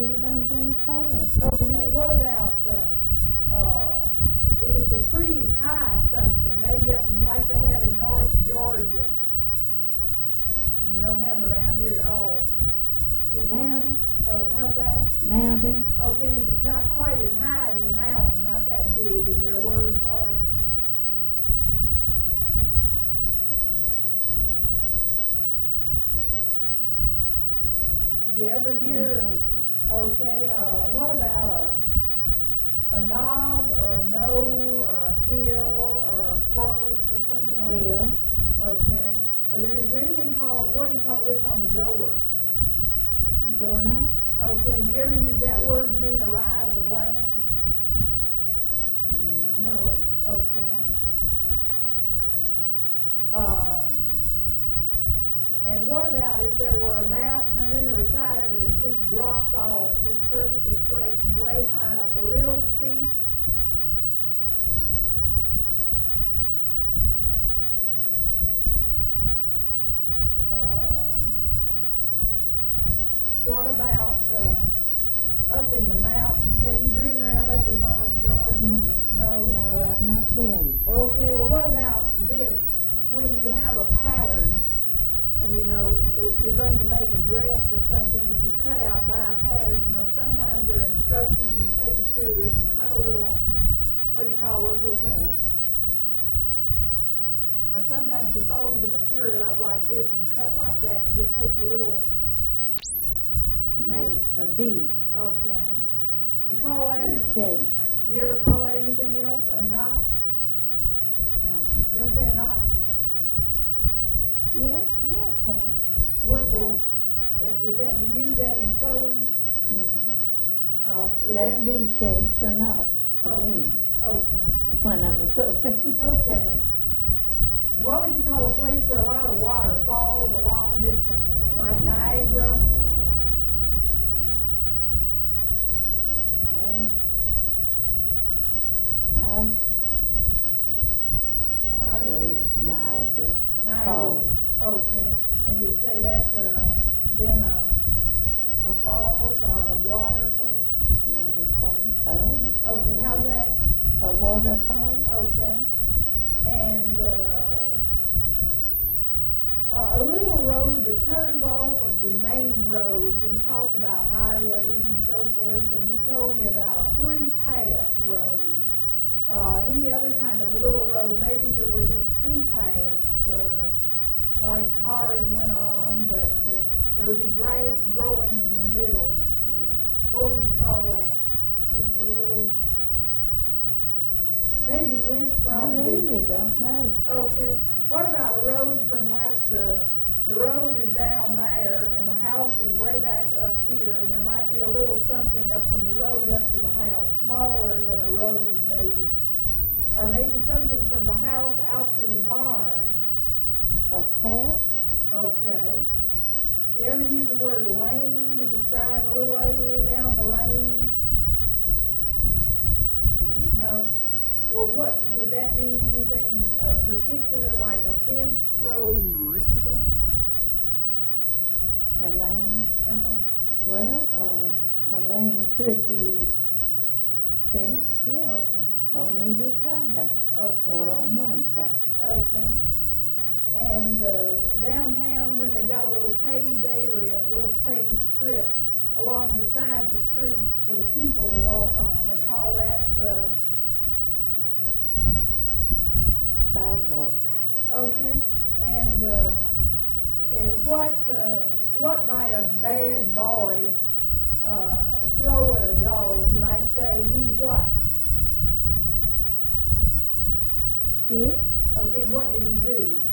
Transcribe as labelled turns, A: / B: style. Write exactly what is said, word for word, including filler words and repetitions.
A: believe I'm gonna call it.
B: Okay, what about, uh, uh, if it's a pretty high something, maybe up like they have in North Georgia? You don't have them around here at all. People-
A: Mountain,
B: Oh, how's that?
A: mountain,
B: Okay, and if it's not quite as high as a mountain, not that big, is there a word for it? Did you ever hear, okay, uh, what about a, a knob or a knoll or a hill or a crow or something like that?
A: hill,
B: Okay. Are there, is there anything called, what do you call this on the door?
A: doorknob,
B: Okay, do you ever use that word to mean a rise of land? No, okay. Um, and what about if there were a mountain and then there was a side of it that just dropped off, just perfectly straight and way high up, a real steep? Uh, what about, uh, up in the mountains? Have you driven around up in North Georgia?
A: Mm-mm.
B: No?
A: no, I've not been.
B: Okay, well, what about this? When you have a pattern, and you know, uh, you're going to make a dress or something, if you cut out by a pattern, you know, sometimes there are instructions, and you take the scissors and cut a little, what do you call those little things? Or sometimes you fold the material up like this and cut like that, and just takes a little,
A: Make a V,
B: okay. You call that,
A: V shape.
B: you ever call that anything else, a notch?
A: Uh,
B: You know what I'm saying, notch?
A: yeah, yeah, I have.
B: What do,
A: Notch.
B: i- is that, do you use that in sewing?
A: Mhm.
B: Uh, is
A: That V shape's a notch to
B: Okay.
A: me
B: Okay,
A: when I'm a sewing.
B: okay. What would you call a place where a lot of water falls a long distance, like Niagara?
A: Well, I've, I'll say
B: Obviously.
A: Niagara
B: Niagara.
A: Falls.
B: Okay, and you'd say that's, uh, then a, a falls or a waterfall?
A: Waterfall, all right.
B: Okay, how's that?
A: A waterfall?
B: Okay. And, uh, uh, a little road that turns off of the main road. We've talked about highways and so forth, and you told me about a three-path road. Uh, any other kind of little road, maybe if it were just two paths, uh, like cars went on, but uh, there would be grass growing in the middle. What would you call that? Just a little, maybe it went
A: I
B: from the-
A: really don't know.
B: Okay, what about a road from like the, the road is down there and the house is way back up here, and there might be a little something up from the road up to the house, smaller than a road maybe. Or maybe something from the house out to the barn.
A: A path?
B: Okay. You ever use the word lane to describe a little area down the lane?
A: Yeah.
B: No. Well, what, would that mean anything uh, particular, like a fenced road or anything?
A: The lane?
B: Uh-huh.
A: Well, uh, a lane could be fenced, yes,
B: Okay,
A: on either side of it,
B: okay.
A: or on one side.
B: Okay. And uh, downtown, when they've got a little paved area, a little paved strip along beside the street for the people to walk on, they call that the,
A: Sidewalk.
B: okay. And uh, eh, what, uh, what might a bad boy uh, throw at a dog? You might say, he what?
A: Stick?
B: Okay, and what did he do?